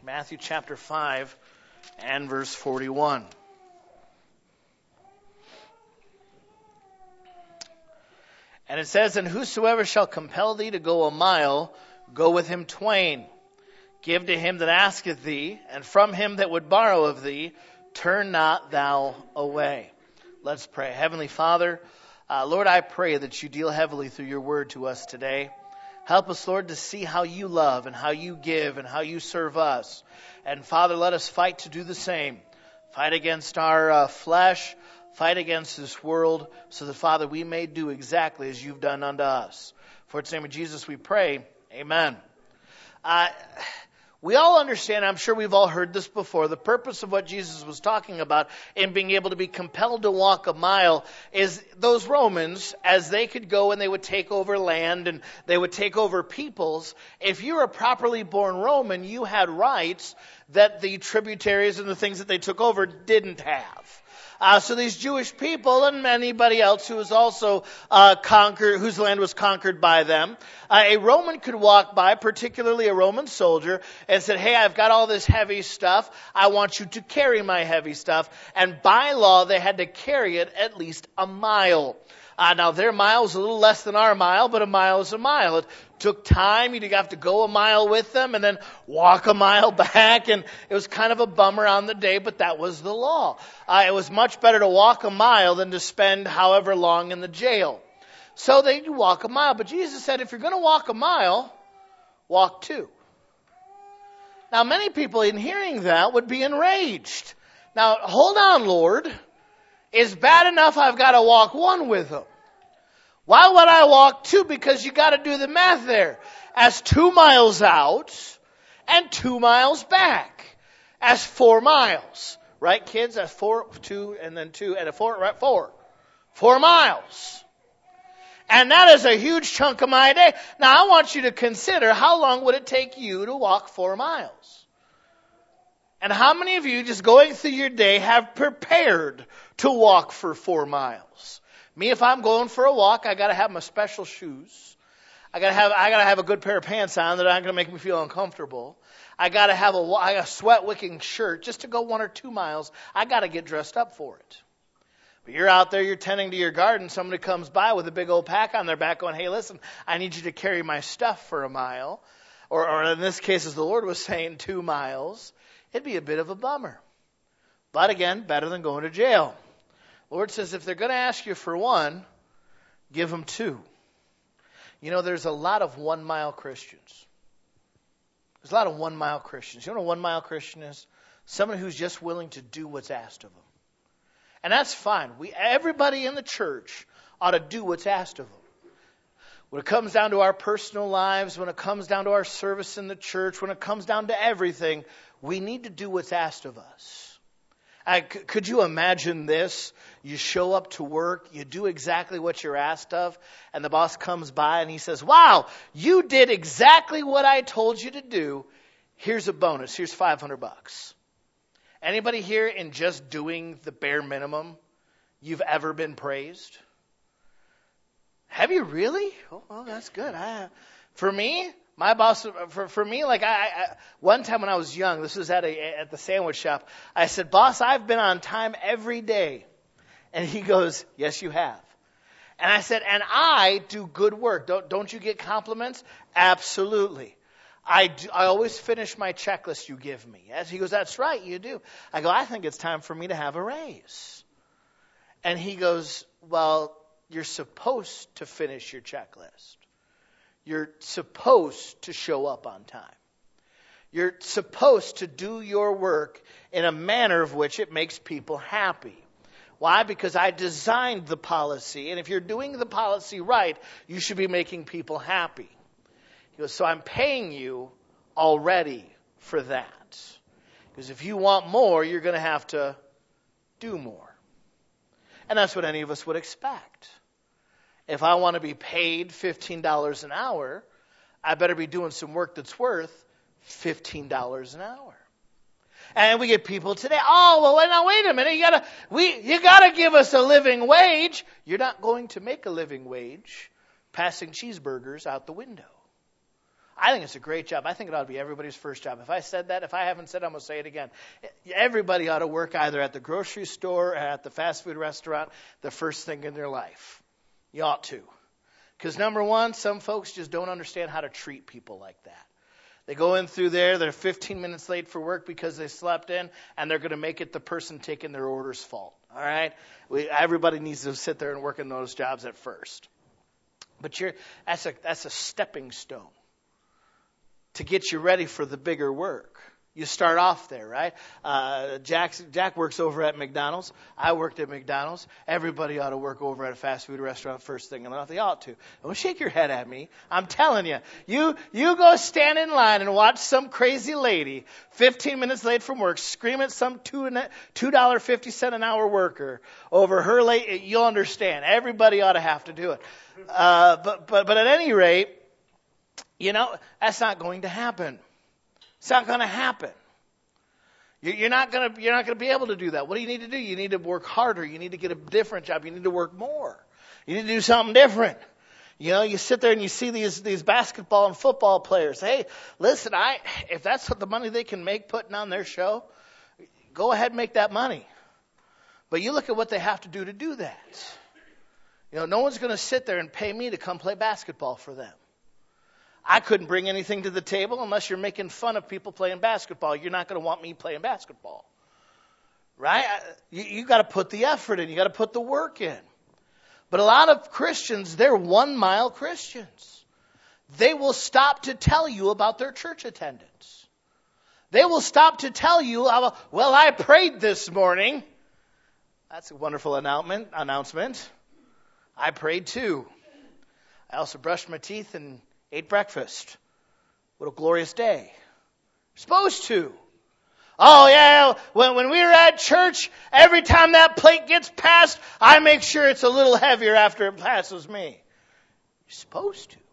Matthew chapter 5 and verse 41. And it says, "And whosoever shall compel thee to go a mile, go with him twain. Give to him that asketh thee, and from him that would borrow of thee, turn not thou away." Let's pray. Heavenly Father, Lord, I pray that you deal heavily through your word to us today. Help us, Lord, to see how you love and how you give and how you serve us. And Father, let us fight to do the same. Fight against our flesh, fight against this world, so that, Father, we may do exactly as you've done unto us. For it's in the name of Jesus we pray. Amen. We all understand, I'm sure we've all heard this before, the purpose of what Jesus was talking about in being able to be compelled to walk a mile is those Romans, as they could go and they would take over land and they would take over peoples, if you were a properly born Roman, you had rights that the tributaries and the things that they took over didn't have. So these Jewish people and anybody else who was also conquered, whose land was conquered by them, a Roman could walk by, particularly a Roman soldier, and said, "Hey, I've got all this heavy stuff. I want you to carry my heavy stuff." And by law, they had to carry it at least a mile. Now, their mile was a little less than our mile, but a mile is a mile. It took time. You'd have to go a mile with them and then walk a mile back. And it was kind of a bummer on the day, but that was the law. It was much better to walk a mile than to spend however long in the jail. So they'd walk a mile. But Jesus said, if you're going to walk a mile, walk 2. Now, many people in hearing that would be enraged. Now, hold on, Lord. It's bad enough I've got to walk 1 with them. Why would I walk 2? Because you got to do the math there. As 2 miles out and 2 miles back. As 4 miles. Right, kids? That's 4, 2, and then 2, and a 4, right? 4. 4 miles. And that is a huge chunk of my day. Now, I want you to consider how long would it take you to walk 4 miles? And how many of you, just going through your day, have prepared to walk for 4 miles? Me, if I'm going for a walk, I got to have my special shoes. I got to have a good pair of pants on that aren't going to make me feel uncomfortable. I got to have a sweat-wicking shirt just to go 1 or 2 miles. I got to get dressed up for it. But you're out there, you're tending to your garden. Somebody comes by with a big old pack on their back, going, "Hey, listen, I need you to carry my stuff for a mile," or in this case, as the Lord was saying, 2 miles. It'd be a bit of a bummer. But again, better than going to jail. The Lord says if they're going to ask you for 1, give them 2. You know, there's a lot of 1-mile Christians. There's a lot of 1-mile Christians. You know what a 1-mile Christian is? Someone who's just willing to do what's asked of them. And that's fine. Everybody in the church ought to do what's asked of them. When it comes down to our personal lives, when it comes down to our service in the church, when it comes down to everything, we need to do what's asked of us. Could you imagine this? You show up to work, you do exactly what you're asked of, and the boss comes by and he says, "Wow, you did exactly what I told you to do. Here's a bonus. Here's $500. Anybody here in just doing the bare minimum, you've ever been praised? Have you really? Oh, well, that's good. For me, my boss, for me, like one time when I was young, this was at the sandwich shop, I said, "Boss, I've been on time every day." And he goes, "Yes, you have." And I said, "And I do good work. Don't you get compliments?" "Absolutely. I always finish my checklist you give me." As he goes, "That's right, you do." I go, "I think it's time for me to have a raise." And he goes, "Well, you're supposed to finish your checklist. You're supposed to show up on time. You're supposed to do your work in a manner of which it makes people happy." Why? Because I designed the policy, and if you're doing the policy right, you should be making people happy. He goes, "So I'm paying you already for that. Because if you want more, you're going to have to do more." And that's what any of us would expect. If I want to be paid $15 an hour, I better be doing some work that's worth $15 an hour. And we get people today, "Oh, well, now wait a minute, you gotta give us a living wage." You're not going to make a living wage passing cheeseburgers out the window. I think it's a great job. I think it ought to be everybody's first job. If I said that, if I haven't said it, I'm going to say it again. Everybody ought to work either at the grocery store or at the fast food restaurant the first thing in their life. You ought to. Because number one, some folks just don't understand how to treat people like that. They go in through there, they're 15 minutes late for work because they slept in, and they're going to make it the person taking their order's fault. All right? Everybody needs to sit there and work in those jobs at first. But that's a stepping stone to get you ready for the bigger work. You start off there, right? Jack works over at McDonald's. I worked at McDonald's. Everybody ought to work over at a fast food restaurant first thing in life. They ought to. Don't shake your head at me. I'm telling you. You go stand in line and watch some crazy lady 15 minutes late from work scream at some $2.50 an hour worker over her late. You'll understand. Everybody ought to have to do it. But at any rate, that's not going to happen. It's not going to happen. You're not going to be able to do that. What do you need to do? You need to work harder. You need to get a different job. You need to work more. You need to do something different. You sit there and you see these basketball and football players. Hey, listen, if that's what the money they can make putting on their show, go ahead and make that money. But you look at what they have to do that. No one's going to sit there and pay me to come play basketball for them. I couldn't bring anything to the table unless you're making fun of people playing basketball. You're not going to want me playing basketball. Right? You got to put the effort in. You got to put the work in. But a lot of Christians, they're 1 mile Christians. They will stop to tell you about their church attendance. They will stop to tell you, well, I prayed this morning. That's a wonderful announcement. I prayed too. I also brushed my teeth and ate breakfast. What a glorious day. You're supposed to. Oh, yeah, when we were at church, every time that plate gets passed, I make sure it's a little heavier after it passes me. You're supposed to.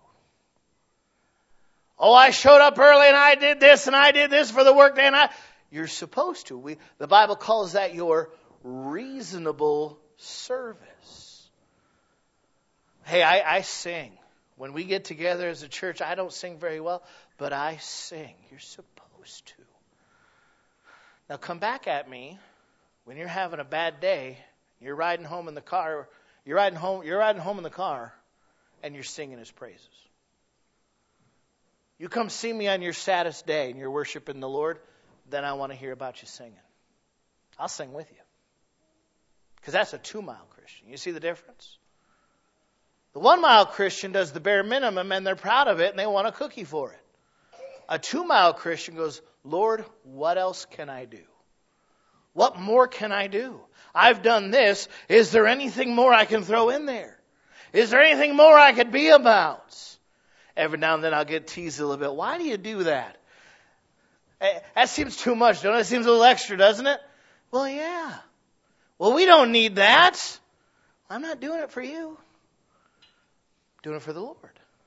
Oh, I showed up early and I did this for the workday. You're supposed to. The Bible calls that your reasonable service. Hey, I sing. When we get together as a church, I don't sing very well, but I sing. You're supposed to. Now come back at me when you're having a bad day, you're riding home in the car, and you're singing his praises. You come see me on your saddest day and you're worshiping the Lord, then I want to hear about you singing. I'll sing with you. Because that's a 2 mile Christian. You see the difference? The 1 mile Christian does the bare minimum and they're proud of it and they want a cookie for it. A 2 mile Christian goes, Lord, what else can I do? What more can I do? I've done this. Is there anything more I can throw in there? Is there anything more I could be about? Every now and then I'll get teased a little bit. Why do you do that? That seems too much, don't it? It seems a little extra, doesn't it? Well, yeah. Well, we don't need that. I'm not doing it for you. I'm doing it for the Lord.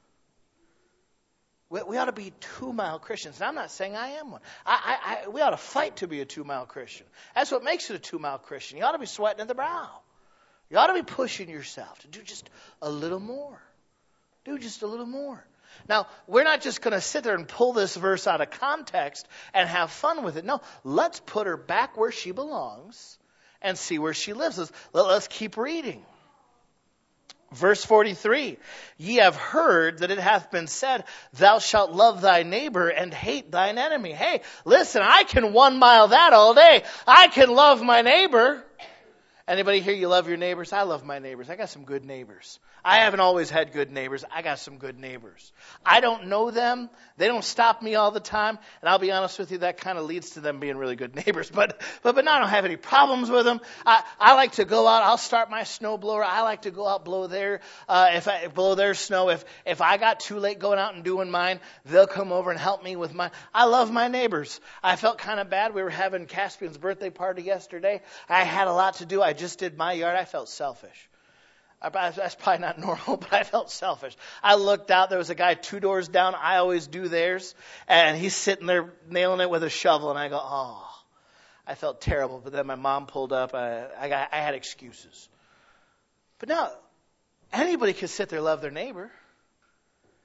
We ought to be 2 mile Christians. And I'm not saying I am one. We ought to fight to be a 2 mile Christian. That's what makes it a 2 mile Christian. You ought to be sweating at the brow. You ought to be pushing yourself to do just a little more. Do just a little more. Now, we're not just going to sit there and pull this verse out of context and have fun with it. No, let's put her back where she belongs and see where she lives. Let's keep reading. Verse 43, ye have heard that it hath been said, thou shalt love thy neighbor and hate thine enemy. Hey, listen, I can 1 mile that all day. I can love my neighbor. Anybody here, you love your neighbors? I love my neighbors. I got some good neighbors. I haven't always had good neighbors. I got some good neighbors. I don't know them. They don't stop me all the time. And I'll be honest with you, that kind of leads to them being really good neighbors. But I don't have any problems with them. I like to go out. I'll start my snow blower. I like to go out, blow their snow. If I got too late going out and doing mine, they'll come over and help me with mine. I love my neighbors. I felt kind of bad. We were having Caspian's birthday party yesterday. I had a lot to do. I just did my yard. I felt selfish. That's probably not normal, but I felt selfish. I looked out. There was a guy 2 doors down. I always do theirs. And he's sitting there nailing it with a shovel. And I go, oh, I felt terrible. But then my mom pulled up. I had excuses. But now, anybody can sit there and love their neighbor.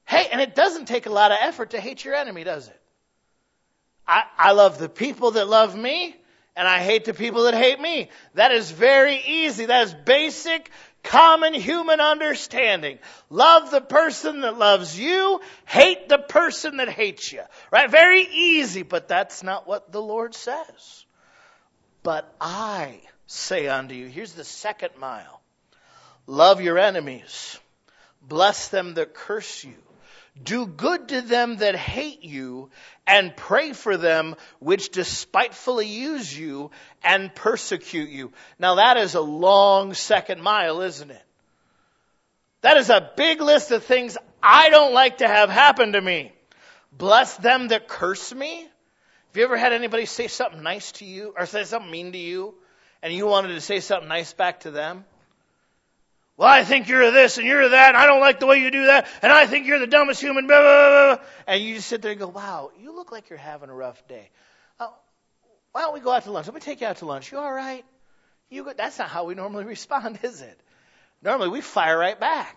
Hey, and it doesn't take a lot of effort to hate your enemy, does it? I love the people that love me, and I hate the people that hate me. That is very easy. That is basic, common human understanding. Love the person that loves you, hate the person that hates you. Right? Very easy, but that's not what the Lord says. But I say unto you, here's the second mile. Love your enemies. Bless them that curse you. Do good to them that hate you, and pray for them which despitefully use you and persecute you. Now that is a long second mile, isn't it? That is a big list of things I don't like to have happen to me. Bless them that curse me. Have you ever had anybody say something nice to you, or say something mean to you, and you wanted to say something nice back to them? Well, I think you're this and you're that, and I don't like the way you do that, and I think you're the dumbest human, blah, blah, blah, blah. And you just sit there and go, wow, you look like you're having a rough day. Why don't we go out to lunch? Let me take you out to lunch. You all right? That's not how we normally respond, is it? Normally we fire right back.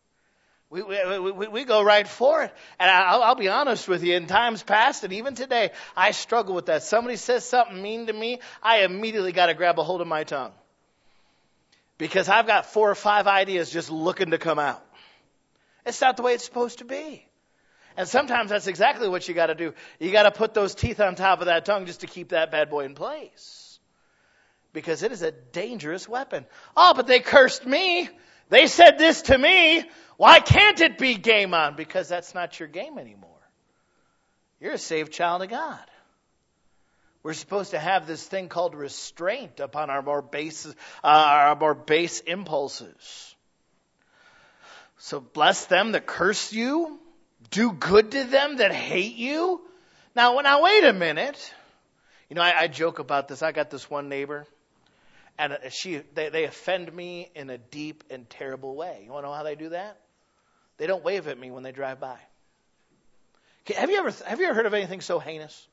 We go right for it. And I'll be honest with you, in times past and even today, I struggle with that. Somebody says something mean to me, I immediately got to grab a hold of my tongue. Because I've got 4 or 5 ideas just looking to come out. It's not the way it's supposed to be. And sometimes that's exactly what you got to do. You got to put those teeth on top of that tongue just to keep that bad boy in place. Because it is a dangerous weapon. Oh, but they cursed me. They said this to me. Why can't it be game on? Because that's not your game anymore. You're a saved child of God. We're supposed to have this thing called restraint upon our more base impulses. So bless them that curse you. Do good to them that hate you. Now wait a minute. You know, I joke about this. I got this one neighbor, and they offend me in a deep and terrible way. You want to know how they do that? They don't wave at me when they drive by. Have you ever heard of anything so heinous?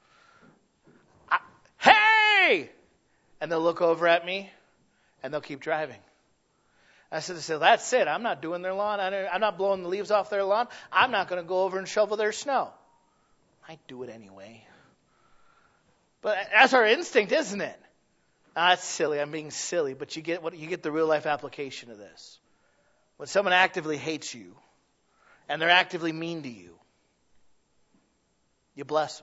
Hey! And they'll look over at me, and they'll keep driving. I said, that's it. I'm not doing their lawn. I'm not blowing the leaves off their lawn. I'm not going to go over and shovel their snow. I do it anyway. But that's our instinct, isn't it? That's silly. I'm being silly. But you get the real life application of this. When someone actively hates you, and they're actively mean to you, you bless them.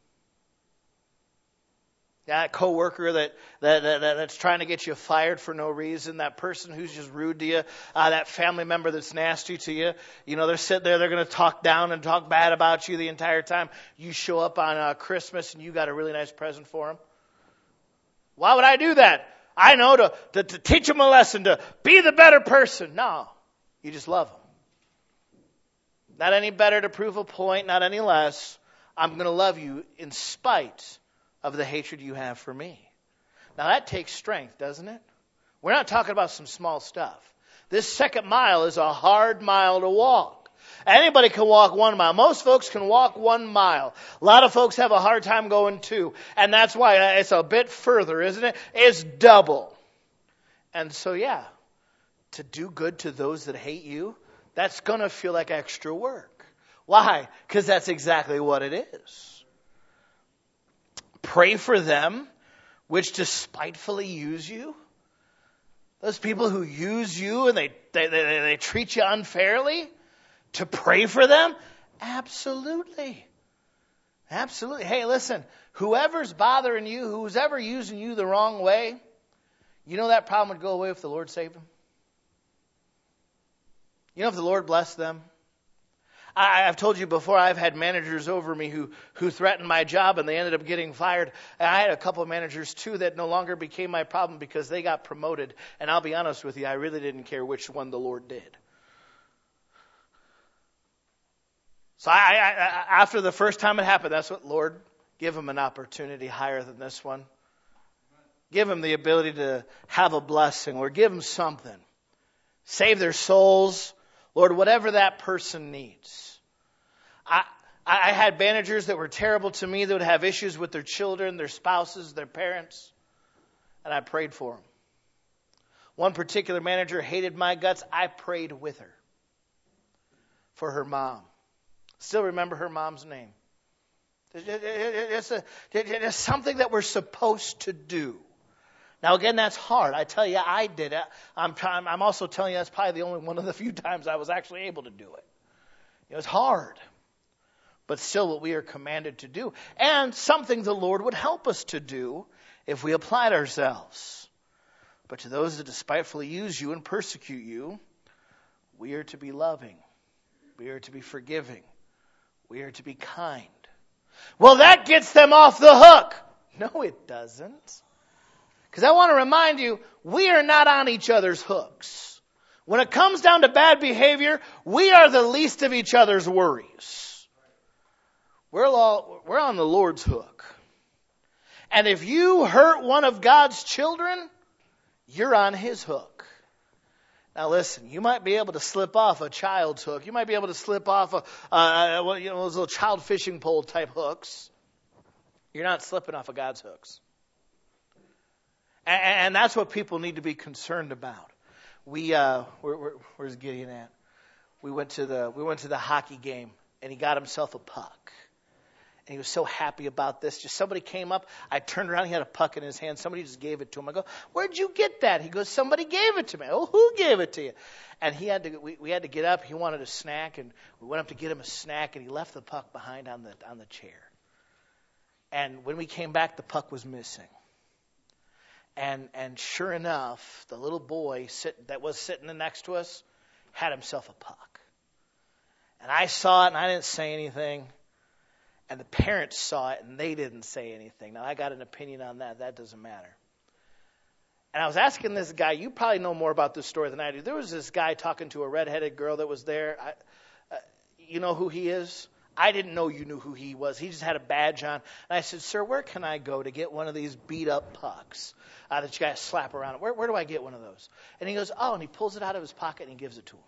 That coworker that's trying to get you fired for no reason, that person who's just rude to you, that family member that's nasty to you, you know, they're sitting there, they're going to talk down and talk bad about you the entire time. You show up on Christmas and you got a really nice present for them. Why would I do that? I know to teach them a lesson, to be the better person. No, you just love them. Not any better to prove a point, not any less. I'm going to love you in spite of the hatred you have for me. Now that takes strength, doesn't it? We're not talking about some small stuff. This second mile is a hard mile to walk. Anybody can walk 1 mile. Most folks can walk 1 mile. A lot of folks have a hard time going 2. And that's why it's a bit further, isn't it? It's double. And so, to do good to those that hate you, that's going to feel like extra work. Why? Because that's exactly what it is. Pray for them which despitefully use you. Those people who use you and they treat you unfairly. To pray for them? Absolutely. Absolutely. Hey, listen, whoever's bothering you, who's ever using you the wrong way, you know that problem would go away if the Lord saved them? You know if the Lord blessed them? I've told you before, I've had managers over me who threatened my job and they ended up getting fired. And I had a couple of managers too that no longer became my problem because they got promoted. And I'll be honest with you, I really didn't care which one the Lord did. So after the first time it happened, that's what, Lord, give them an opportunity higher than this one. Give them the ability to have a blessing, or give them something. Save their souls. Lord, whatever that person needs. I had managers that were terrible to me that would have issues with their children, their spouses, their parents, and I prayed for them. One particular manager hated my guts. I prayed with her for her mom. Still remember her mom's name. It's something that we're supposed to do. Now, again, that's hard. I tell you, I did it. I'm also telling you that's probably the only one of the few times I was actually able to do it. It was hard, but still what we are commanded to do. And something the Lord would help us to do if we applied ourselves. But to those that despitefully use you and persecute you, we are to be loving. We are to be forgiving. We are to be kind. Well, that gets them off the hook. No, it doesn't. Because I want to remind you, we are not on each other's hooks. When it comes down to bad behavior, we are the least of each other's worries. We're on the Lord's hook. And if you hurt one of God's children, you're on His hook. Now listen, you might be able to slip off a child's hook. You might be able to slip off those little child fishing pole type hooks. You're not slipping off of God's hooks. And that's what people need to be concerned about. Where's Gideon at? We went to the hockey game, and he got himself a puck. And he was so happy about this. Just somebody came up. I turned around. He had a puck in his hand. Somebody just gave it to him. I go, "Where'd you get that?" He goes, "Somebody gave it to me." "Oh, who gave it to you?" And we had to get up. He wanted a snack, and we went up to get him a snack, and he left the puck behind on the chair. And when we came back, the puck was missing. And sure enough, the little boy that was sitting next to us had himself a puck. And I saw it, and I didn't say anything. And the parents saw it, and they didn't say anything. Now, I got an opinion on that. That doesn't matter. And I was asking this guy, you probably know more about this story than I do. There was this guy talking to a redheaded girl that was there. You know who he is? I didn't know you knew who he was. He just had a badge on. And I said, "Sir, where can I go to get one of these beat-up pucks that you guys slap around? Where do I get one of those?" And he goes, "Oh," and he pulls it out of his pocket and he gives it to him.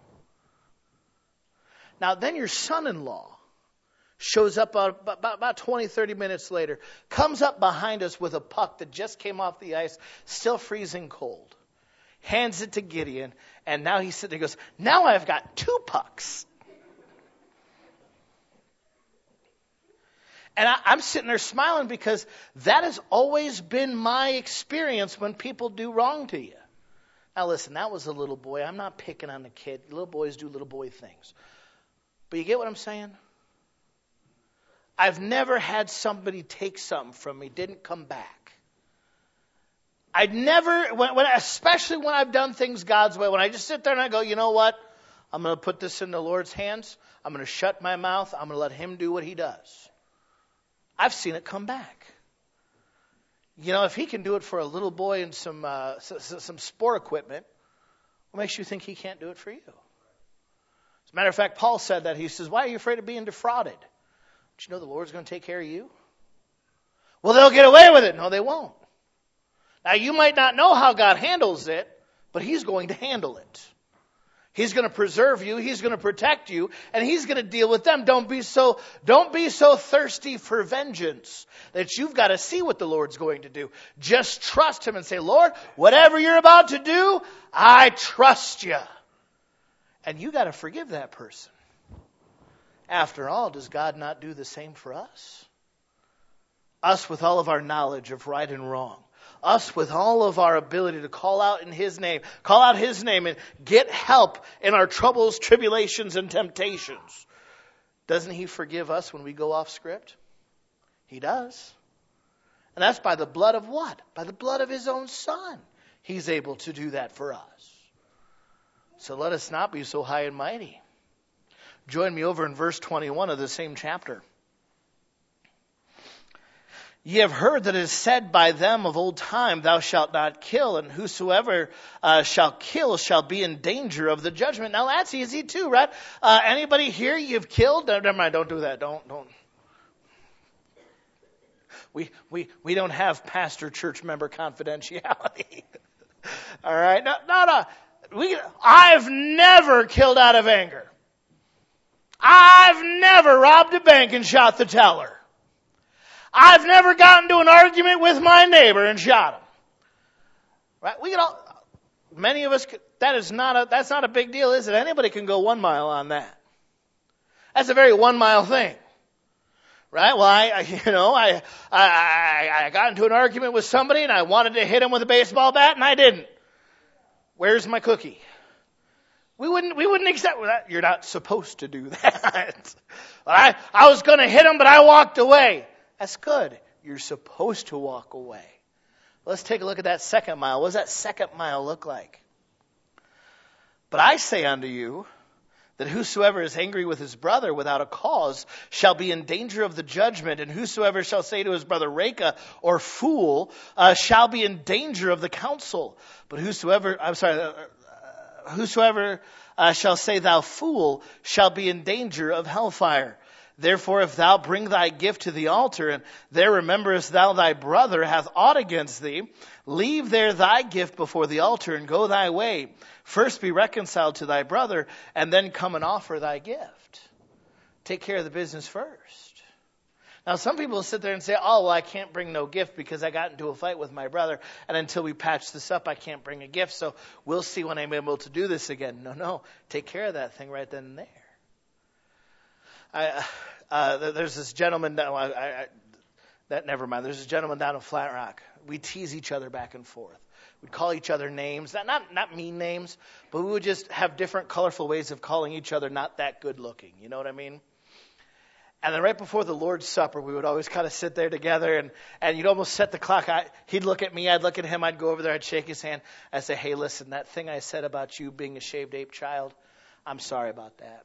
Now, then your son-in-law shows up about 20, 30 minutes later, comes up behind us with a puck that just came off the ice, still freezing cold, hands it to Gideon, and now he's sitting there and goes, "Now I've got 2 pucks. And I'm sitting there smiling because that has always been my experience when people do wrong to you. Now listen, that was a little boy. I'm not picking on the kid. Little boys do little boy things. But you get what I'm saying? I've never had somebody take something from me, didn't come back. I'd never, especially when I've done things God's way, when I just sit there and I go, "You know what? I'm going to put this in the Lord's hands. I'm going to shut my mouth. I'm going to let Him do what He does." I've seen it come back. You know, if He can do it for a little boy and some sport equipment, what makes you think He can't do it for you? As a matter of fact, Paul said that. He says, "Why are you afraid of being defrauded? Don't you know the Lord's going to take care of you?" "Well, they'll get away with it." No, they won't. Now, you might not know how God handles it, but He's going to handle it. He's going to preserve you. He's going to protect you, and He's going to deal with them. Don't be so thirsty for vengeance that you've got to see what the Lord's going to do. Just trust Him and say, "Lord, whatever you're about to do, I trust you." And you got to forgive that person. After all, does God not do the same for us? Us with all of our knowledge of right and wrong. Us with all of our ability to call out His name and get help in our troubles, tribulations, and temptations. Doesn't He forgive us when we go off script? He does. And that's by the blood of what? By the blood of His own Son. He's able to do that for us. So let us not be so high and mighty. Join me over in verse 21 of the same chapter. "Ye have heard that it is said by them of old time, Thou shalt not kill, and whosoever shall kill shall be in danger of the judgment." Now that's easy too, right? Anybody here you've killed? Never mind, don't do that. Don't. We don't have pastor church member confidentiality. All right? No. I've never killed out of anger. I've never robbed a bank and shot the teller. I've never gotten into an argument with my neighbor and shot him. Right? Many of us, that's not a big deal, is it? Anybody can go 1 mile on that. That's a very 1 mile thing. Right? Well, I got into an argument with somebody and I wanted to hit him with a baseball bat and I didn't. Where's my cookie? We wouldn't accept that. You're not supposed to do that. I was going to hit him, but I walked away. That's good. You're supposed to walk away. Let's take a look at that second mile. What does that second mile look like? But I say unto you, that whosoever is angry with his brother without a cause shall be in danger of the judgment, and whosoever shall say to his brother, Reka, or fool, shall be in danger of the council. But whosoever shall say, thou fool, shall be in danger of hellfire. Therefore, if thou bring thy gift to the altar, and there rememberest thou thy brother hath aught against thee, leave there thy gift before the altar, and go thy way. First be reconciled to thy brother, and then come and offer thy gift. Take care of the business first. Now, some people will sit there and say, oh, well, I can't bring no gift because I got into a fight with my brother, and until we patch this up, I can't bring a gift, so we'll see when I'm able to do this again. No, take care of that thing right then and there. There's this gentleman down, never mind. There's this gentleman down in Flat Rock. We tease each other back and forth. We'd call each other names, not mean names, but we would just have different colorful ways of calling each other not that good looking. You know what I mean? And then right before the Lord's Supper, we would always kind of sit there together, and you'd almost set the clock. He'd look at me, I'd look at him, I'd go over there, I'd shake his hand. I'd say, hey, listen, that thing I said about you being a shaved ape child, I'm sorry about that.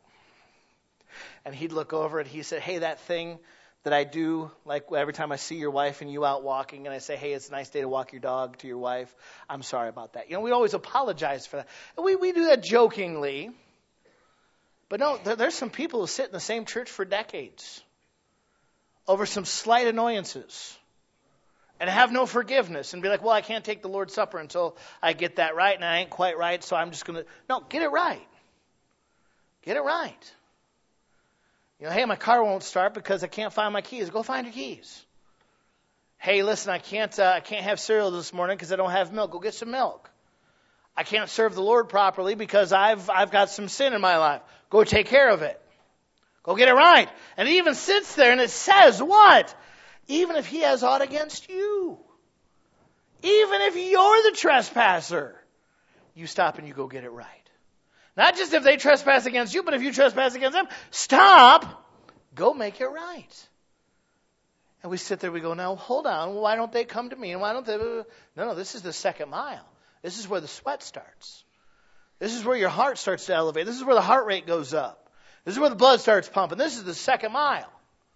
And he'd look over and he said, hey, that thing that I do, like every time I see your wife and you out walking and I say, hey, it's a nice day to walk your dog to your wife, I'm sorry about that. You know, we always apologize for that. And we do that jokingly. But no, there's some people who sit in the same church for decades over some slight annoyances and have no forgiveness and be like, well, I can't take the Lord's Supper until I get that right, and I ain't quite right, so I'm just going to... No, get it right. Get it right. You know, hey, my car won't start because I can't find my keys. Go find your keys. Hey, listen, I can't have cereal this morning because I don't have milk. Go get some milk. I can't serve the Lord properly because I've got some sin in my life. Go take care of it. Go get it right. And it even sits there and it says what? Even if he has aught against you. Even if you're the trespasser. You stop and you go get it right. Not just if they trespass against you, but if you trespass against them, stop, go make it right. And we sit there, we go, now, hold on, why don't they come to me? And why don't they? No, this is the second mile. This is where the sweat starts. This is where your heart starts to elevate. This is where the heart rate goes up. This is where the blood starts pumping. This is the second mile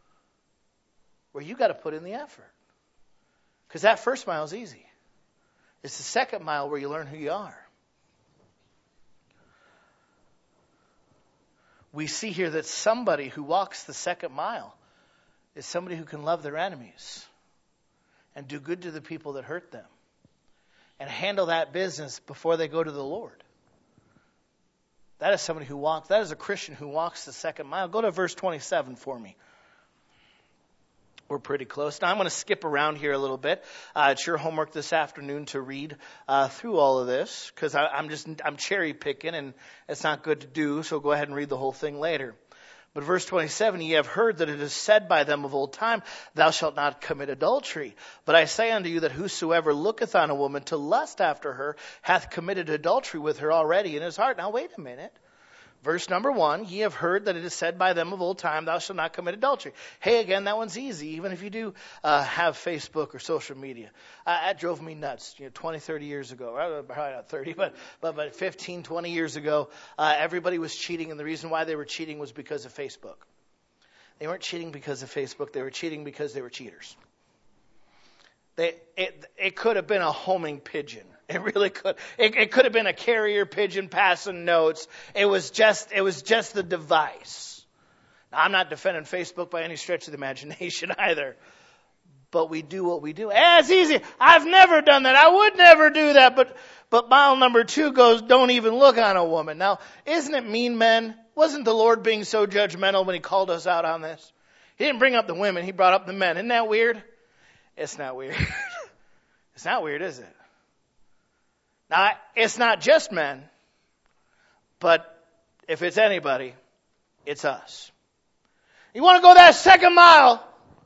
where you got to put in the effort. Because that first mile is easy. It's the second mile where you learn who you are. We see here that somebody who walks the second mile is somebody who can love their enemies and do good to the people that hurt them and handle that business before they go to the Lord. That is somebody who walks, that is a Christian who walks the second mile. Go to verse 27 for me. We're pretty close. Now I'm going to skip around here a little bit. It's your homework this afternoon to read through all of this because I'm cherry picking and it's not good to do. So go ahead and read the whole thing later. But verse 27, ye have heard that it is said by them of old time, thou shalt not commit adultery. But I say unto you that whosoever looketh on a woman to lust after her hath committed adultery with her already in his heart. Now wait a minute. Verse number 1, ye have heard that it is said by them of old time, thou shalt not commit adultery. Hey, again, that one's easy, even if you do have Facebook or social media. That drove me nuts, 20, 30 years ago. Probably not 30, but 15, 20 years ago, everybody was cheating, and the reason why they were cheating was because of Facebook. They weren't cheating because of Facebook, they were cheating because they were cheaters. It could have been a homing pigeon. It really could. It could have been a carrier pigeon passing notes. It was just the device. Now, I'm not defending Facebook by any stretch of the imagination either. But we do what we do. It's easy. I've never done that. I would never do that. But mile number 2 goes, don't even look on a woman. Now, isn't it mean, men? Wasn't the Lord being so judgmental when he called us out on this? He didn't bring up the women. He brought up the men. Isn't that weird? It's not weird. It's not weird, is it? Now, it's not just men, but if it's anybody, it's us. You want to go that second mile?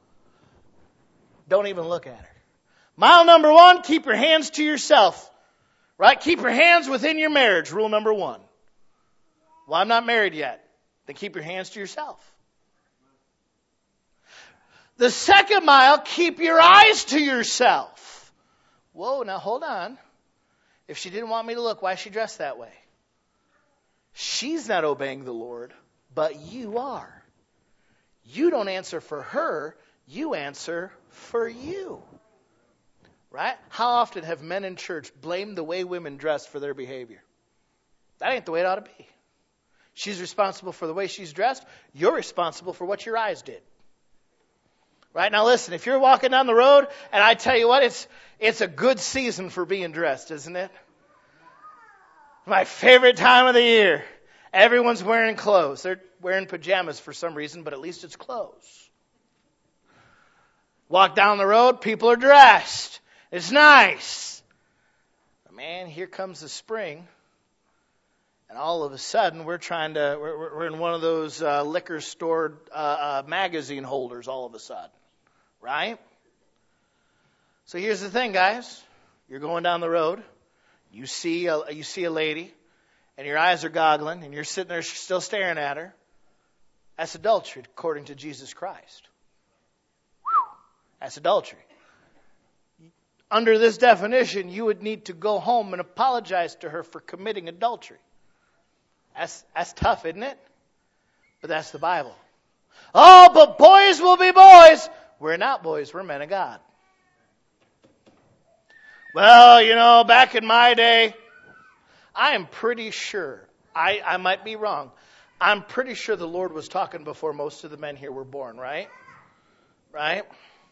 Don't even look at her. Mile number 1, keep your hands to yourself. Right? Keep your hands within your marriage. Rule number 1. Well, I'm not married yet. Then keep your hands to yourself. The second mile, keep your eyes to yourself. Whoa, now hold on. If she didn't want me to look, why is she dressed that way? She's not obeying the Lord, but you are. You don't answer for her, you answer for you. Right? How often have men in church blamed the way women dress for their behavior? That ain't the way it ought to be. She's responsible for the way she's dressed. You're responsible for what your eyes did. Right? Now listen, if you're walking down the road, and I tell you what, it's a good season for being dressed, isn't it? My favorite time of the year. Everyone's wearing clothes. They're wearing pajamas for some reason, but at least it's clothes. Walk down the road, people are dressed. It's nice. But man, here comes the spring. And all of a sudden, we're in one of those liquor store magazine holders all of a sudden. Right? So here's the thing, guys. You're going down the road. You see a lady, and your eyes are goggling, and you're sitting there still staring at her. That's adultery, according to Jesus Christ. That's adultery. Under this definition, you would need to go home and apologize to her for committing adultery. That's tough, isn't it? But that's the Bible. Oh, but boys will be boys. We're not boys. We're men of God. Well, back in my day, I am pretty sure, I might be wrong, I'm pretty sure the Lord was talking before most of the men here were born, right? Right?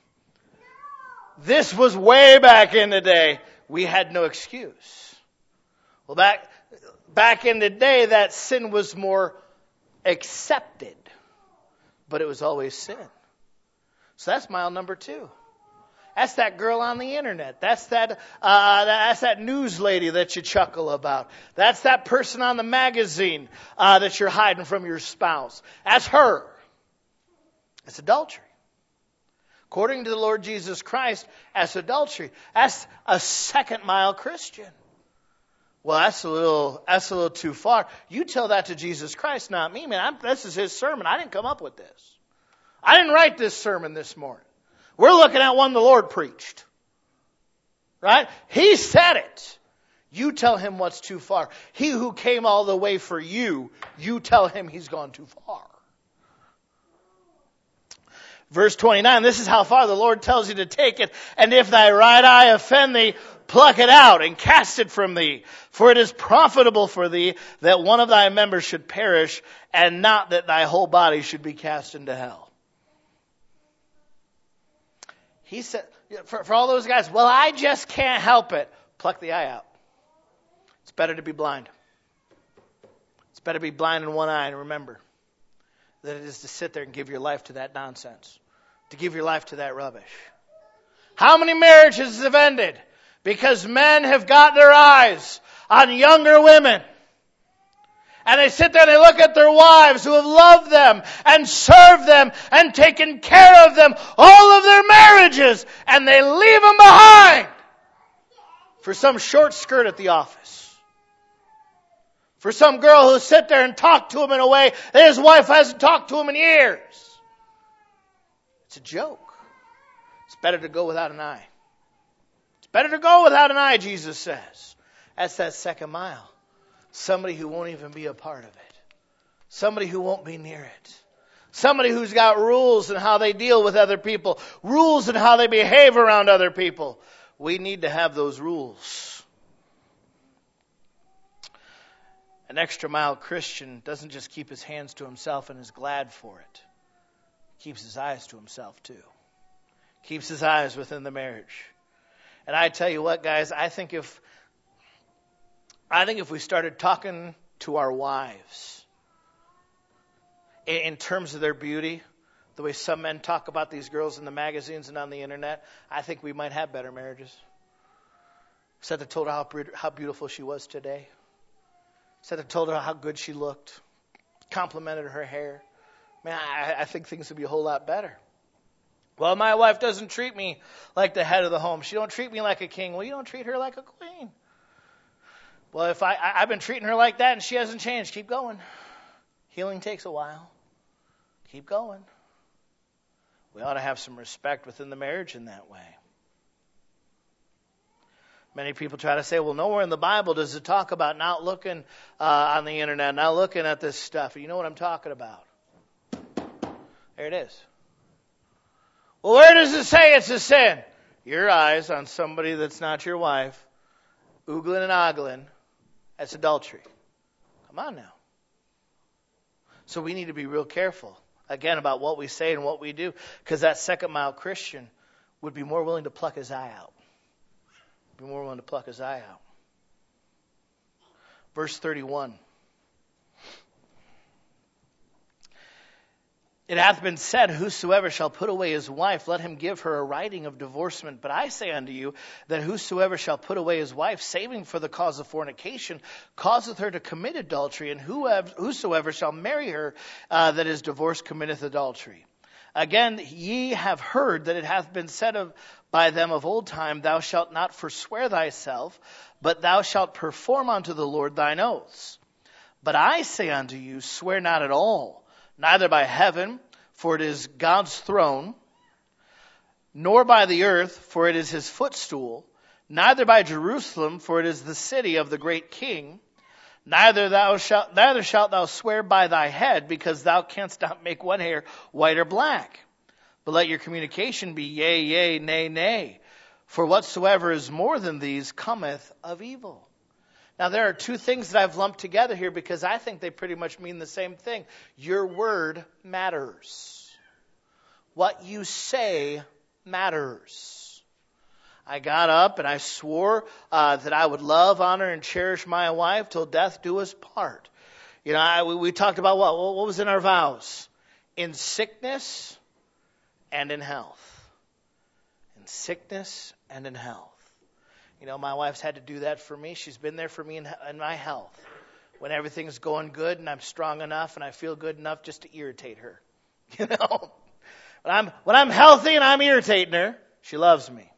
This was way back in the day. We had no excuse. Well, back in the day, that sin was more accepted, but it was always sin. So that's mile number 2. That's that girl on the internet. That's that news lady that you chuckle about. That's that person on the magazine that you're hiding from your spouse. That's her. It's adultery. According to the Lord Jesus Christ, that's adultery. That's a second mile Christian. Well, that's a little too far. You tell that to Jesus Christ, not me, man. This is his sermon. I didn't come up with this. I didn't write this sermon this morning. We're looking at one the Lord preached. Right? He said it. You tell him what's too far. He who came all the way for you, you tell him he's gone too far. Verse 29, this is how far the Lord tells you to take it. And if thy right eye offend thee, pluck it out and cast it from thee. For it is profitable for thee that one of thy members should perish, and not that thy whole body should be cast into hell. He said, for all those guys, well, I just can't help it. Pluck the eye out. It's better to be blind. It's better to be blind in one eye and remember that it is to sit there and give your life to that nonsense, to give your life to that rubbish. How many marriages have ended because men have got their eyes on younger women? And they sit there and they look at their wives who have loved them and served them and taken care of them all of their marriages, and they leave them behind for some short skirt at the office. For some girl who sit there and talk to him in a way that his wife hasn't talked to him in years. It's a joke. It's better to go without an eye. It's better to go without an eye, Jesus says. That's that second mile. Somebody who won't even be a part of it. Somebody who won't be near it. Somebody who's got rules in how they deal with other people. Rules in how they behave around other people. We need to have those rules. An extra mile Christian doesn't just keep his hands to himself and is glad for it. He keeps his eyes to himself too. Keeps his eyes within the marriage. And I tell you what, guys, I think if we started talking to our wives in terms of their beauty, the way some men talk about these girls in the magazines and on the internet, I think we might have better marriages. Instead of told her how beautiful she was today. Instead of told her how good she looked. Complimented her hair. Man, I think things would be a whole lot better. Well, my wife doesn't treat me like the head of the home. She don't treat me like a king. Well, you don't treat her like a queen. Well, if I've been treating her like that and she hasn't changed, keep going. Healing takes a while. Keep going. We ought to have some respect within the marriage in that way. Many people try to say, well, nowhere in the Bible does it talk about not looking on the internet, not looking at this stuff. You know what I'm talking about. There it is. Well, where does it say it's a sin? Your eyes on somebody that's not your wife, oogling and ogling, that's adultery. Come on now. So we need to be real careful, again, about what we say and what we do, because that second mile Christian would be more willing to pluck his eye out. Be more willing to pluck his eye out. Verse 31. It hath been said, whosoever shall put away his wife, let him give her a writing of divorcement. But I say unto you, that whosoever shall put away his wife, saving for the cause of fornication, causeth her to commit adultery. And whosoever shall marry her that is divorced, committeth adultery. Again, ye have heard that it hath been said by them of old time, thou shalt not forswear thyself, but thou shalt perform unto the Lord thine oaths. But I say unto you, swear not at all, neither by heaven, for it is God's throne, nor by the earth, for it is his footstool, neither by Jerusalem, for it is the city of the great king. Neither shalt thou swear by thy head, because thou canst not make one hair white or black. But let your communication be yea, yea, nay, nay. For whatsoever is more than these cometh of evil. Now, there are two things that I've lumped together here because I think they pretty much mean the same thing. Your word matters. What you say matters. I got up and I swore that I would love, honor, and cherish my wife till death do us part. You know, we talked about what was in our vows? In sickness and in health. In sickness and in health. You know, my wife's had to do that for me. She's been there for me in my health. When everything's going good and I'm strong enough and I feel good enough just to irritate her. You know, when I'm healthy and I'm irritating her, she loves me.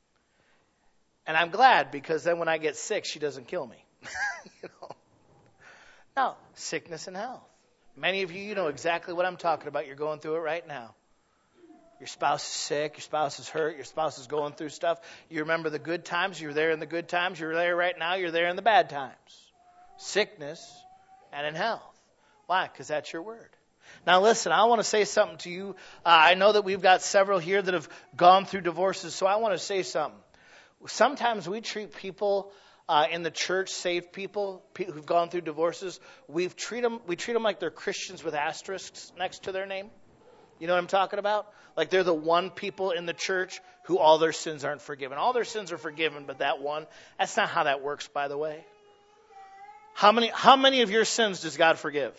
And I'm glad because then when I get sick, she doesn't kill me. You know? No, sickness and health. Many of you know exactly what I'm talking about. You're going through it right now. Your spouse is sick, your spouse is hurt, your spouse is going through stuff. You remember the good times, you were there in the good times, you're there right now, you're there in the bad times. Sickness and in health. Why? Because that's your word. Now listen, I want to say something to you. I know that we've got several here that have gone through divorces, so I want to say something. Sometimes we treat people in the church, saved people who've gone through divorces, we treat them like they're Christians with asterisks next to their name. You know what I'm talking about? Like they're the one people in the church who all their sins aren't forgiven. All their sins are forgiven, but that one, that's not how that works, by the way. How many of your sins does God forgive?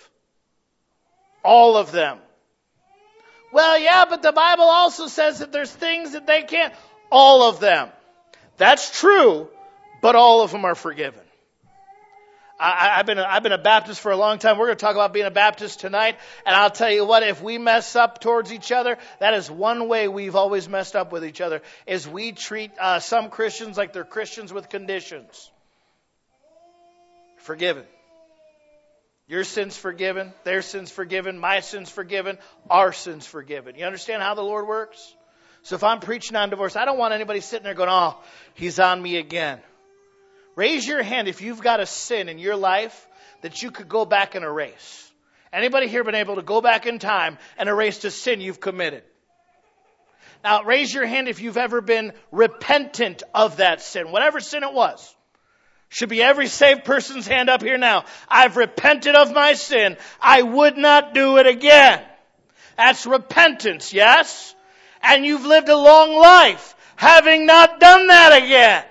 All of them. Well, yeah, but the Bible also says that there's things that they can't. All of them. That's true, but all of them are forgiven. I've been a Baptist for a long time. We're going to talk about being a Baptist tonight. And I'll tell you what, if we mess up towards each other, that is one way we've always messed up with each other, is we treat some Christians like they're Christians with conditions. Forgiven. Your sin's forgiven. Their sin's forgiven. My sin's forgiven. Our sin's forgiven. You understand how the Lord works? So if I'm preaching on divorce, I don't want anybody sitting there going, oh, he's on me again. Raise your hand if you've got a sin in your life that you could go back and erase. Anybody here been able to go back in time and erase a sin you've committed? Now, raise your hand if you've ever been repentant of that sin, whatever sin it was. Should be every saved person's hand up here now. I've repented of my sin. I would not do it again. That's repentance, yes? And you've lived a long life having not done that again.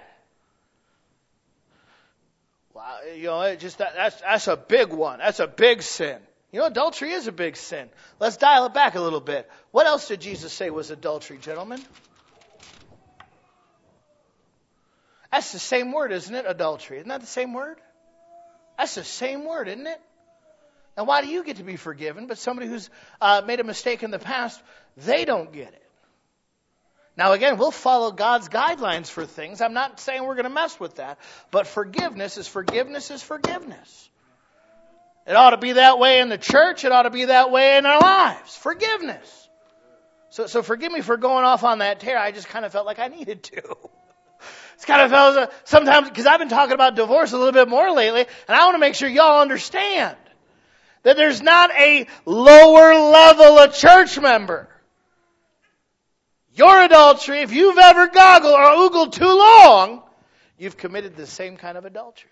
You know, that's a big one. That's a big sin. You know, adultery is a big sin. Let's dial it back a little bit. What else did Jesus say was adultery, gentlemen? That's the same word, isn't it? Adultery. Isn't that the same word? That's the same word, isn't it? Now, why do you get to be forgiven, but somebody who's made a mistake in the past, they don't get it? Now, again, we'll follow God's guidelines for things. I'm not saying we're going to mess with that. But forgiveness is forgiveness is forgiveness. It ought to be that way in the church. It ought to be that way in our lives. Forgiveness. So forgive me for going off on that tear. I just kind of felt like I needed to. It's kind of felt sometimes, because I've been talking about divorce a little bit more lately, and I want to make sure y'all understand that there's not a lower level of church member. Your adultery, if you've ever goggled or oogled too long, you've committed the same kind of adultery.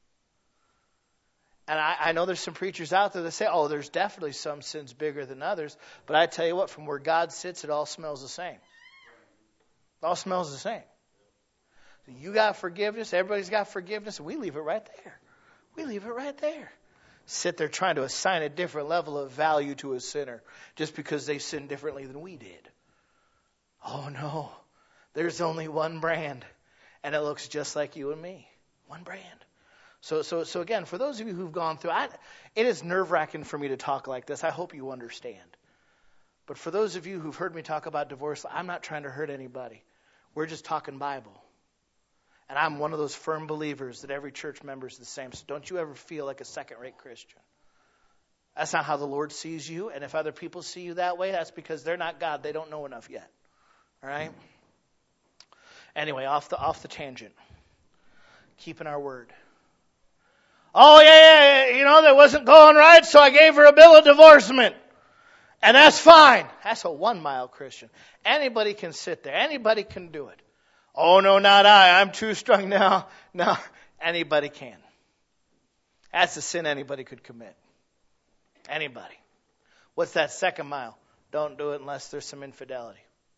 And I know there's some preachers out there that say, oh, there's definitely some sins bigger than others. But I tell you what, from where God sits, it all smells the same. It all smells the same. So you got forgiveness, everybody's got forgiveness, and we leave it right there. We leave it right there. Sit there trying to assign a different level of value to a sinner just because they sinned differently than we did. Oh no, there's only one brand, and it looks just like you and me. One brand. So again, for those of you who've gone through, it is nerve-wracking for me to talk like this. I hope you understand. But for those of you who've heard me talk about divorce, I'm not trying to hurt anybody. We're just talking Bible. And I'm one of those firm believers that every church member is the same. So don't you ever feel like a second-rate Christian. That's not how the Lord sees you. And if other people see you that way, that's because they're not God. They don't know enough yet. All right? Anyway, off the tangent. Keeping our word. Oh, yeah, that wasn't going right, so I gave her a bill of divorcement. And that's fine. That's a 1 mile Christian. Anybody can sit there. Anybody can do it. Oh, no, not I. I'm too strong now. No, anybody can. That's a sin anybody could commit. Anybody. What's that 2nd mile? Don't do it unless there's some infidelity.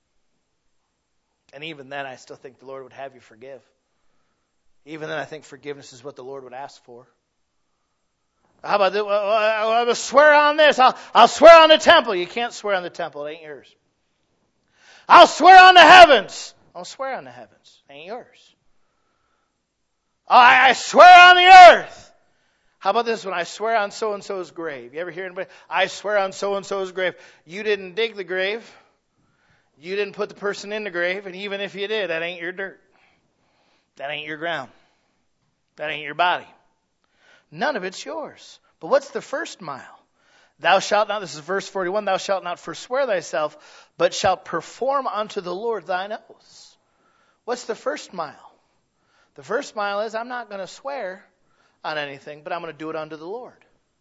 And even then, I still think the Lord would have you forgive. Even then, I think forgiveness is what the Lord would ask for. How about this? I'll swear on this. I'll swear on the temple. You can't swear on the temple. It ain't yours. I'll swear on the heavens. I'll swear on the heavens. It ain't yours. I swear on the earth. How about this one? I swear on so-and-so's grave. You ever hear anybody? I swear on so-and-so's grave. You didn't dig the grave. You didn't put the person in the grave. And even if you did, that ain't your dirt. That ain't your ground. That ain't your body. None of it's yours. But what's the 1st mile? Thou shalt not, this is verse 41, thou shalt not forswear thyself, but shalt perform unto the Lord thine oaths. What's the 1st mile? The 1st mile is I'm not going to swear on anything, but I'm going to do it unto the Lord.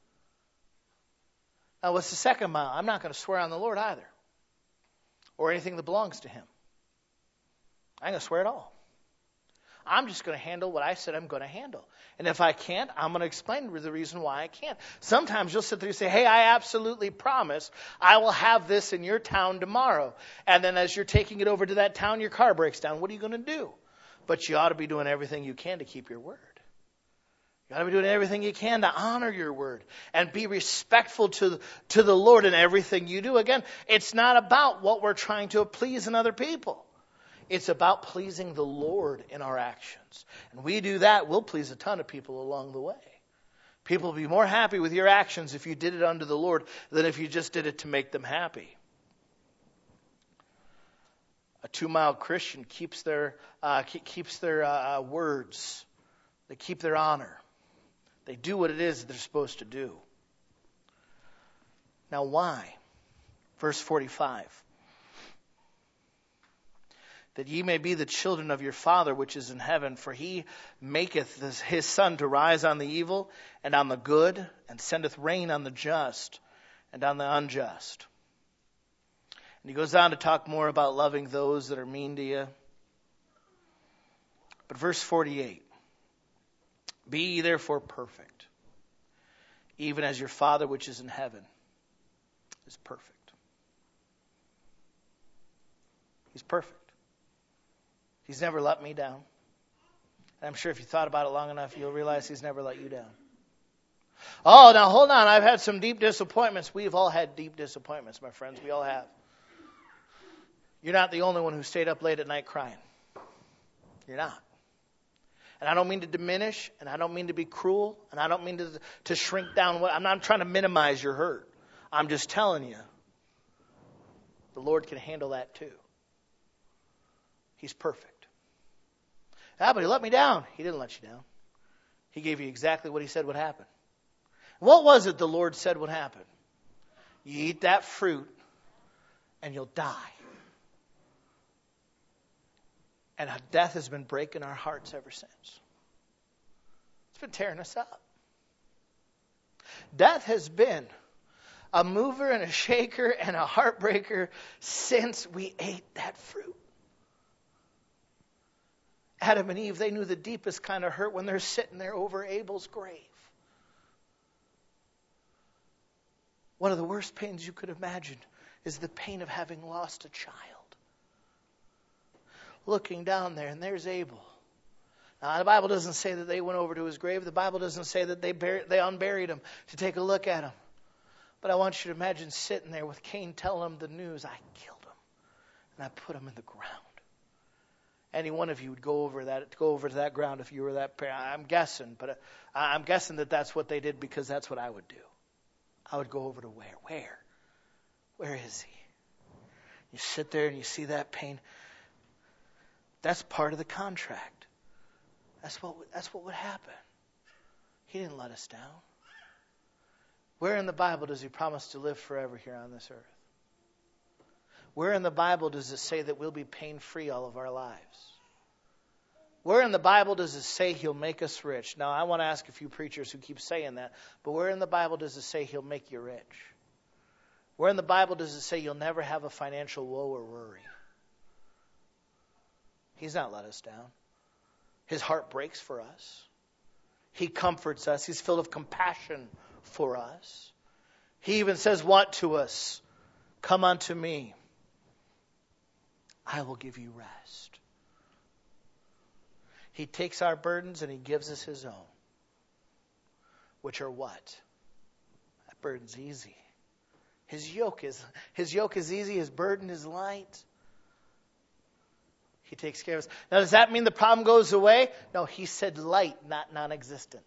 Now what's the 2nd mile? I'm not going to swear on the Lord either, or anything that belongs to Him. I ain't going to swear at all. I'm just going to handle what I said I'm going to handle. And if I can't, I'm going to explain the reason why I can't. Sometimes you'll sit there and say, hey, I absolutely promise I will have this in your town tomorrow. And then as you're taking it over to that town, your car breaks down. What are you going to do? But you ought to be doing everything you can to keep your word. You ought to be doing everything you can to honor your word and be respectful to the Lord in everything you do. Again, it's not about what we're trying to please in other people. It's about pleasing the Lord in our actions. And we do that, we'll please a ton of people along the way. People will be more happy with your actions if you did it unto the Lord than if you just did it to make them happy. A 2 mile Christian keeps their words. They keep their honor. They do what it is they're supposed to do. Now why? Verse 45. That ye may be the children of your Father which is in heaven, for He maketh His sun to rise on the evil and on the good, and sendeth rain on the just and on the unjust. And he goes on to talk more about loving those that are mean to you. But verse 48, be ye therefore perfect, even as your Father which is in heaven is perfect. He's perfect. He's never let me down. And I'm sure if you thought about it long enough, you'll realize He's never let you down. Oh, now hold on. I've had some deep disappointments. We've all had deep disappointments, my friends. We all have. You're not the only one who stayed up late at night crying. You're not. And I don't mean to diminish, and I don't mean to be cruel, and I don't mean to shrink down. I'm not trying to minimize your hurt. I'm just telling you, the Lord can handle that too. He's perfect. Ah, but He let me down. He didn't let you down. He gave you exactly what He said would happen. What was it the Lord said would happen? You eat that fruit, and you'll die. And death has been breaking our hearts ever since. It's been tearing us up. Death has been a mover and a shaker and a heartbreaker since we ate that fruit. Adam and Eve, they knew the deepest kind of hurt when they're sitting there over Abel's grave. One of the worst pains you could imagine is the pain of having lost a child. Looking down there, and there's Abel. Now, the Bible doesn't say that they went over to his grave. The Bible doesn't say that they unburied him to take a look at him. But I want you to imagine sitting there with Cain telling him the news. I killed him, and I put him in the ground. Any one of you would go over to that ground if you were that parent. I'm guessing, but I'm guessing that that's what they did because that's what I would do. I would go over to where? Where is he? You sit there and you see that pain. That's part of the contract. That's what would happen. He didn't let us down. Where in the Bible does He promise to live forever here on this earth? Where in the Bible does it say that we'll be pain-free all of our lives? Where in the Bible does it say He'll make us rich? Now, I want to ask a few preachers who keep saying that, but where in the Bible does it say He'll make you rich? Where in the Bible does it say you'll never have a financial woe or worry? He's not let us down. His heart breaks for us. He comforts us. He's filled with compassion for us. He even says what to us? Come unto me. I will give you rest. He takes our burdens and He gives us His own. Which are what? That burden's easy. His yoke is easy. His burden is light. He takes care of us. Now, does that mean the problem goes away? No, He said light, not non-existent.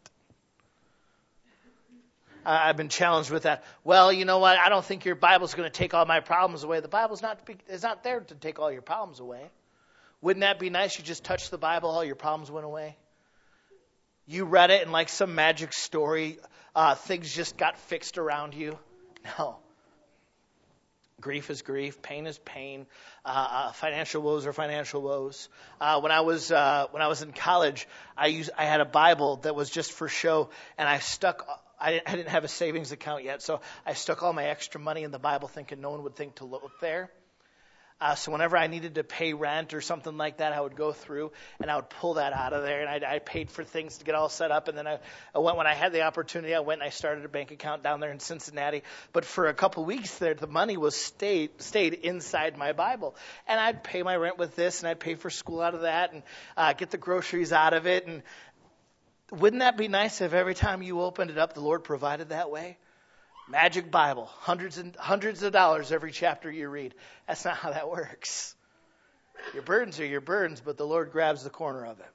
I've been challenged with that. Well, you know what? I don't think your Bible's going to take all my problems away. The Bible's not there to take all your problems away. Wouldn't that be nice? You just touched the Bible, all your problems went away. You read it and like some magic story, things just got fixed around you. No. Grief is grief. Pain is pain. Financial woes are financial woes. When I was in college, I had a Bible that was just for show, and I didn't have a savings account yet, so I stuck all my extra money in the Bible, thinking no one would think to look there. So whenever I needed to pay rent or something like that, I would go through and I would pull that out of there, and I paid for things to get all set up. And then I went, when I had the opportunity, I went and I started a bank account down there in Cincinnati. But for a couple weeks there, the money was stayed inside my Bible, and I'd pay my rent with this, and I'd pay for school out of that, and get the groceries out of it. And wouldn't that be nice if every time you opened it up, the Lord provided that way? Magic Bible, hundreds of dollars every chapter you read. That's not how that works. Your burdens are your burdens, but the Lord grabs the corner of it.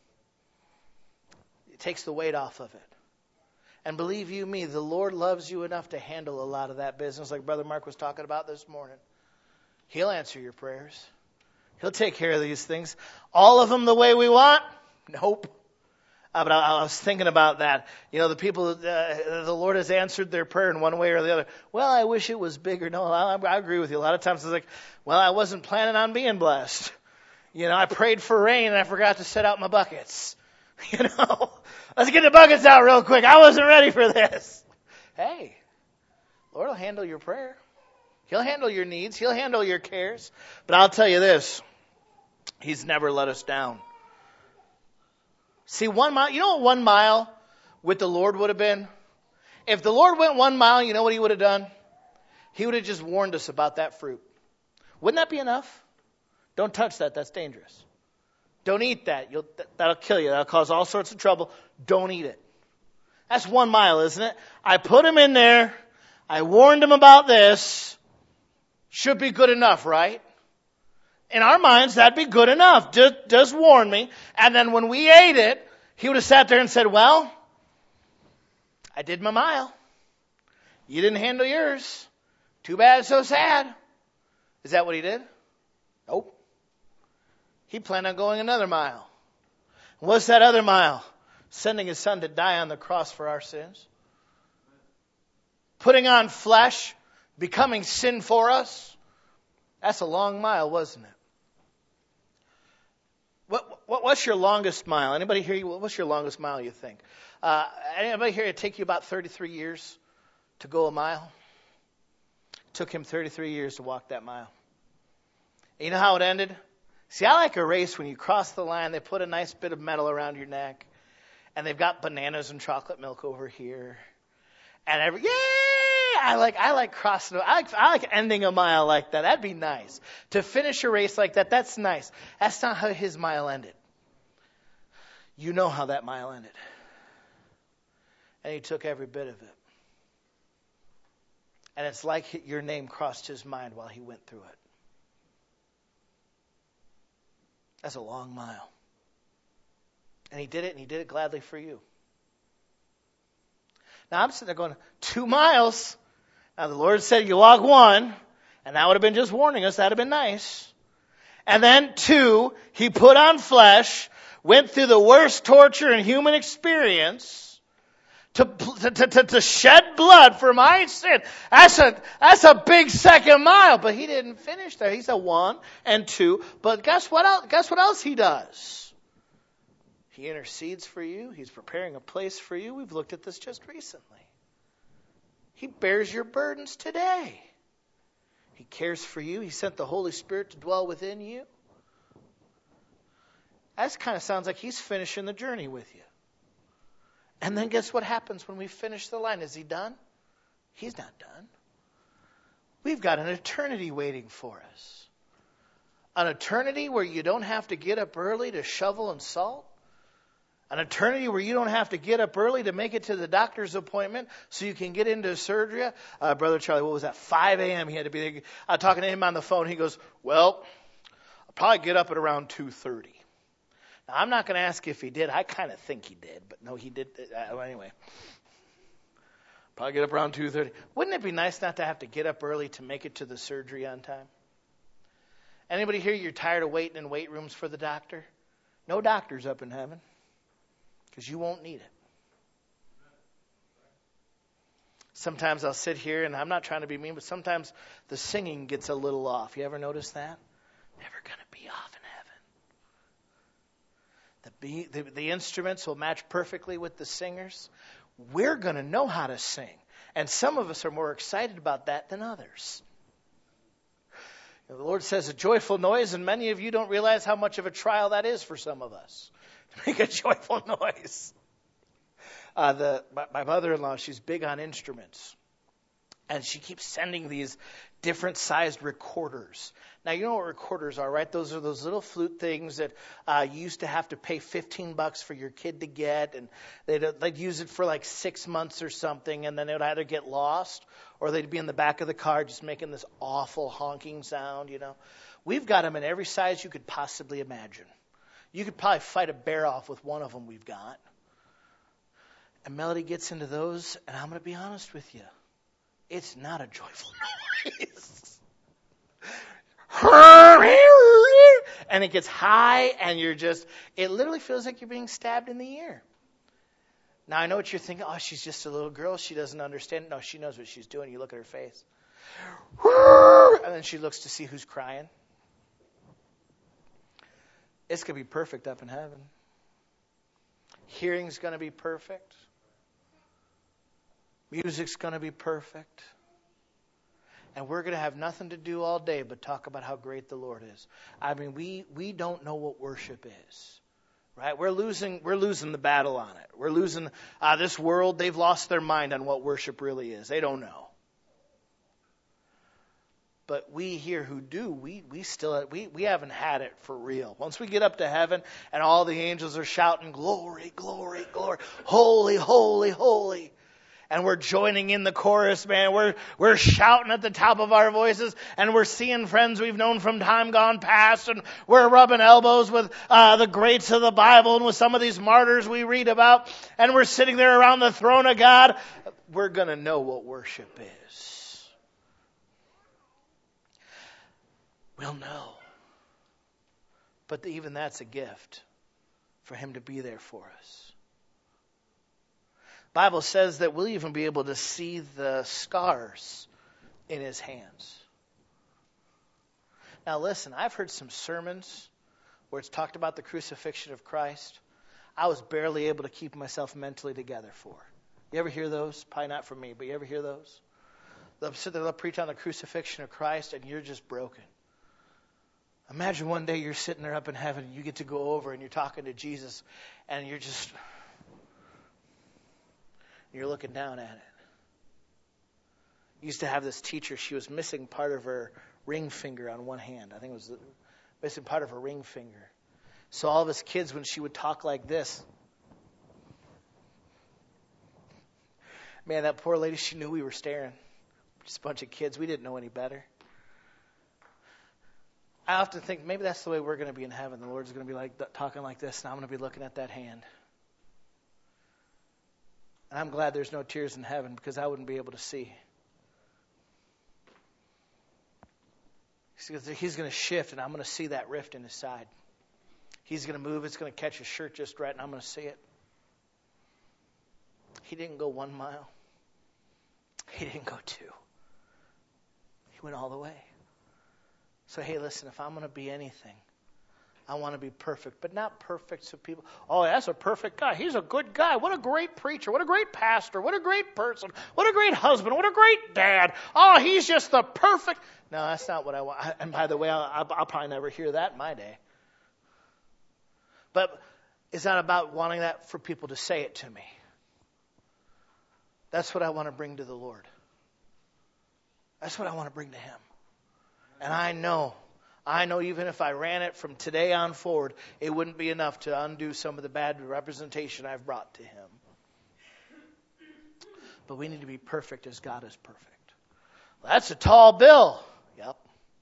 It takes the weight off of it. And believe you me, the Lord loves you enough to handle a lot of that business, like Brother Mark was talking about this morning. He'll answer your prayers. He'll take care of these things. All of them the way we want? Nope. But I was thinking about that. You know, the people, the Lord has answered their prayer in one way or the other. Well, I wish it was bigger. No, I agree with you. A lot of times it's like, well, I wasn't planning on being blessed. You know, I prayed for rain and I forgot to set out my buckets. You know, let's get the buckets out real quick. I wasn't ready for this. Hey, Lord will handle your prayer. He'll handle your needs. He'll handle your cares. But I'll tell you this, He's never let us down. See, 1 mile, you know what 1 mile with the Lord would have been? If the Lord went 1 mile, you know what He would have done? He would have just warned us about that fruit. Wouldn't that be enough? Don't touch that. That's dangerous. Don't eat that. That'll kill you. That'll cause all sorts of trouble. Don't eat it. That's 1 mile, isn't it? I put him in there. I warned him about this. Should be good enough, right? In our minds, that'd be good enough. Just warn me. And then when we ate it, He would have sat there and said, well, I did my mile. You didn't handle yours. Too bad, so sad. Is that what he did? Nope. He planned on going another mile. What's that other mile? Sending his son to die on the cross for our sins. Putting on flesh, becoming sin for us. That's a long mile, wasn't it? What's your longest mile? Anybody here? What's your longest mile, you think? Anybody here, it take you about 33 years to go a mile? It took him 33 years to walk that mile. And you know how it ended? See, I like a race when you cross the line, they put a nice bit of metal around your neck, and they've got bananas and chocolate milk over here. And yay! I like crossing. I like ending a mile like that. That'd be nice. To finish a race like that, that's nice. That's not how his mile ended. You know how that mile ended. And he took every bit of it. And it's like your name crossed his mind while he went through it. That's a long mile. And he did it gladly for you. Now I'm sitting there going, 2 miles. Now the Lord said you walk 1, and that would have been just warning us. That'd have been nice. And then 2, he put on flesh, went through the worst torture in human experience to shed blood for my sin. That's a big second mile. But he didn't finish there. He said 1 and 2. But guess what else he does? He intercedes for you. He's preparing a place for you. We've looked at this just recently. He bears your burdens today. He cares for you. He sent the Holy Spirit to dwell within you. That kind of sounds like he's finishing the journey with you. And then guess what happens when we finish the line? Is he done? He's not done. We've got an eternity waiting for us. An eternity where you don't have to get up early to shovel and salt. An eternity where you don't have to get up early to make it to the doctor's appointment so you can get into surgery. Brother Charlie, what was that? 5 a.m. He had to be there. Talking to him on the phone. He goes, well, I'll probably get up at around 2:30. Now, I'm not going to ask if he did. I kind of think he did. But no, he did. Anyway. Probably get up around 2:30. Wouldn't it be nice not to have to get up early to make it to the surgery on time? Anybody here, you're tired of waiting in wait rooms for the doctor? No doctors up in heaven. Because you won't need it. Sometimes I'll sit here, and I'm not trying to be mean, but sometimes the singing gets a little off. You ever notice that? Never going to be off in heaven. The instruments will match perfectly with the singers. We're going to know how to sing. And some of us are more excited about that than others. The Lord says a joyful noise, and many of you don't realize how much of a trial that is for some of us. To make a joyful noise. My mother-in-law, she's big on instruments. And she keeps sending these different sized recorders. Now, you know what recorders are, right? Those are those little flute things that you used to have to pay $15 for your kid to get. And they'd use it for like 6 months or something. And then it would either get lost or they'd be in the back of the car just making this awful honking sound, you know. We've got them in every size you could possibly imagine. You could probably fight a bear off with one of them we've got. And Melody gets into those, and I'm going to be honest with you. It's not a joyful noise. And it gets high, and it literally feels like you're being stabbed in the ear. Now, I know what you're thinking. Oh, she's just a little girl. She doesn't understand. No, she knows what she's doing. You look at her face. And then she looks to see who's crying. It's going to be perfect up in heaven. Hearing's going to be perfect. Music's going to be perfect. And we're going to have nothing to do all day but talk about how great the Lord is. I mean, we don't know what worship is. Right? We're losing the battle on it. We're losing this world. They've lost their mind on what worship really is. They don't know. But we here who do, we haven't had it for real. Once we get up to heaven and all the angels are shouting, glory, glory, glory, holy, holy, holy. and we're joining in the chorus, man. We're shouting at the top of our voices, and we're seeing friends we've known from time gone past, and we're rubbing elbows with the greats of the Bible and with some of these martyrs we read about, and we're sitting there around the throne of God. We're going to know what worship is. We'll know. But even that's a gift for Him to be there for us. The Bible says that we'll even be able to see the scars in His hands. Now listen, I've heard some sermons where it's talked about the crucifixion of Christ. I was barely able to keep myself mentally together for. You ever hear those? Probably not from me, but you ever hear those? They'll sit there, they'll preach on the crucifixion of Christ, and you're just broken. Imagine one day you're sitting there up in heaven, and you get to go over and you're talking to Jesus, and you're looking down at it. I used to have this teacher, she was missing part of her ring finger on one hand. I think it was missing part of her ring finger. So all of us kids, when she would talk like this, man, that poor lady, she knew we were staring. Just a bunch of kids. We didn't know any better. I often think maybe that's the way we're going to be in heaven. The Lord's going to be like talking like this, and I'm going to be looking at that hand. And I'm glad there's no tears in heaven, because I wouldn't be able to see. He's going to shift, and I'm going to see that rift in His side. He's going to move. It's going to catch His shirt just right, and I'm going to see it. He didn't go 1 mile. He didn't go 2. He went all the way. So, hey, listen, if I'm going to be anything, I want to be perfect, but not perfect so people, oh, that's a perfect guy. He's a good guy. What a great preacher. What a great pastor. What a great person. What a great husband. What a great dad. Oh, he's just the perfect. No, that's not what I want. And by the way, I'll probably never hear that in my day. But it's not about wanting that for people to say it to me. That's what I want to bring to the Lord. That's what I want to bring to Him. And I know even if I ran it from today on forward, it wouldn't be enough to undo some of the bad representation I've brought to Him. But we need to be perfect as God is perfect. Well, that's a tall bill. Yep.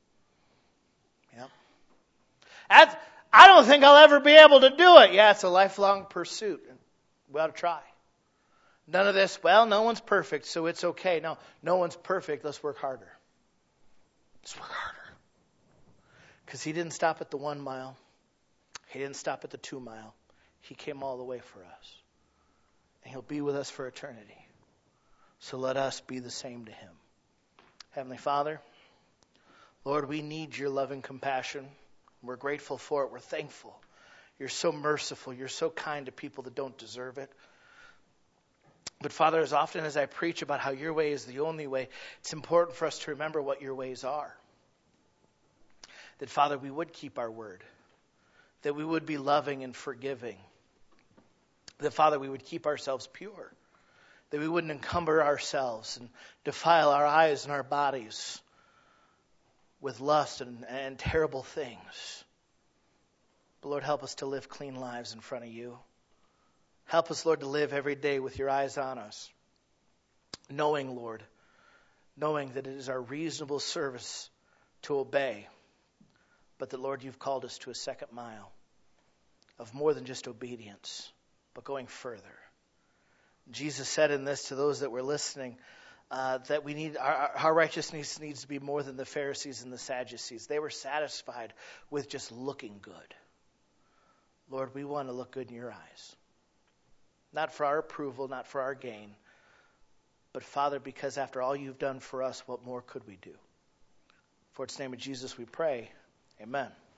I don't think I'll ever be able to do it. Yeah, it's a lifelong pursuit. We ought to try. None of this, well, no one's perfect, so it's okay. No one's perfect. Let's work harder. Let's work harder. Because He didn't stop at the 1 mile. He didn't stop at the 2 mile. He came all the way for us. And He'll be with us for eternity. So let us be the same to Him. Heavenly Father, Lord, we need Your loving compassion. We're grateful for it. We're thankful. You're so merciful. You're so kind to people that don't deserve it. But Father, as often as I preach about how Your way is the only way, it's important for us to remember what Your ways are. That, Father, we would keep our word. That we would be loving and forgiving. That, Father, we would keep ourselves pure. That we wouldn't encumber ourselves and defile our eyes and our bodies with lust and terrible things. But, Lord, help us to live clean lives in front of You. Help us, Lord, to live every day with Your eyes on us. Knowing, Lord, knowing that it is our reasonable service to obey. But that, Lord, You've called us to a second mile of more than just obedience, but going further. Jesus said in this to those that were listening, that we need our righteousness needs to be more than the Pharisees and the Sadducees. They were satisfied with just looking good. Lord, we want to look good in Your eyes. Not for our approval, not for our gain, but, Father, because after all You've done for us, what more could we do? For it's in the name of Jesus we pray. Amen.